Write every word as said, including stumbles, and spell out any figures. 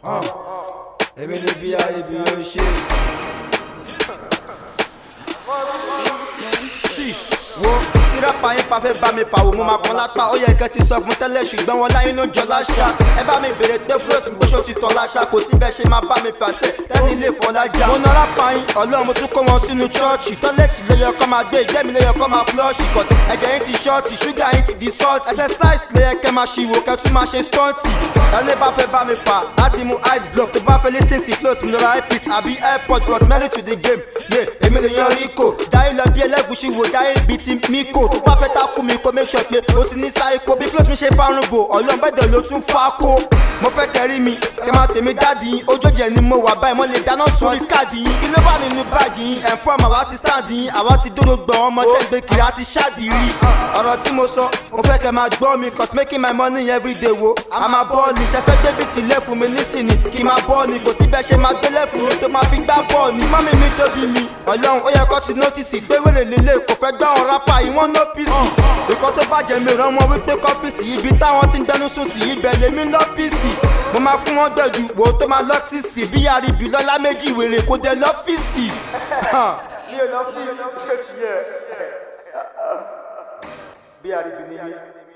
Èmi ni bí ayé bí ó ṣe. Sí, wo tí rápá yín pa fẹ́ bá mi fà wò mo máa kàn lápá. Ó yẹ kẹ́ ti sọ fún tẹ́lẹ̀ ṣùgbọ́n wọn láyé ló jọ láṣà. Ẹ bá mi bèrè pé flows bó ṣó ti tàn láṣà. Kò sí bẹ́ẹ̀ ṣe máa bá mi fàṣẹ tẹ́ni lè fọ́ lájà. Mo na rápá yín ọlọ́run mo tún kó wọn sínú chọ́ọ̀chì. Tọ́lẹ̀tì ló yẹ kó máa gbé ìgbẹ́mi ló yẹ kó máa flọ́ọ̀ṣì. Kọ̀sí ẹ̀jẹ̀ yín ti ṣọ́ọ̀tì ṣúgà yín ti di sọ́ọ̀tì. Exercise ló yẹ kẹ́ máa ṣìwò kẹ́ tún máa ṣe stọ́ọ̀tì. Ẹni bá fẹ́ bá mi fà láti mú ice block tó bá fẹ́ lis ten sí flows mi lọ́ra earpiece àbí airpod was married to the game. Yeah, èmi lè yan ríkò jáyé lọ bí ẹlẹ́gùsì wò jáyé bíi ti míkò tó bá fẹ́ takú mi kó make sure pé o sì ní sáíkò bí flows mi ṣe fárún bò ọlọ́run bẹ́ẹ̀ ló tún fà kó. Mo fẹ́ kẹrí mi kẹ́ máa tèmi dáàdì yín ojójẹ ni mo wà báyìí mo lè dáná sórí káàdì yín kí ló bá nínú báàgì yín ẹ̀ fún ọmọ àwa ti sáàdì yín àwa ti dúró gbọ̀n ọmọ tẹ́gbẹ́ kiri àti ṣáàdì rí. Ọ̀rọ̀ tí mo sọ mo fẹ́ kẹ́ máa gbọ́ mi cause making my money everyday wo a máa bọ́ọ̀lì ṣe fẹ́ gbé bìtì lẹ́ fún mi nísìnyí kí máa bọ́ọ̀lì kò sí bẹ́ẹ̀ ṣe máa gbélé fún mi tó máa fi gbá bọ́ọ̀lì mọ́mí mi tóbi mi ọlọ́run ó yẹ kó ti nọ́tìsì pé wèrè lélẹ̀ kò fẹ́ gbá wọn rápá yìí wọ́n nọ́pìsì ìkọ́ tó bàjẹ́ mi rán wọn wípé kọ́fíìsì ibi táwọn ti ń gbẹnu sùn sí ibẹ̀ lèmi lọ́fíìsì mo máa fún wọn gbẹ̀jù wò tó máa lọ́fíìsì bí àríbì lọ́lá méjì wèrè kò dé lọ́fíìsì. mi ò lọ́fíìsì bí àríbì ni mi.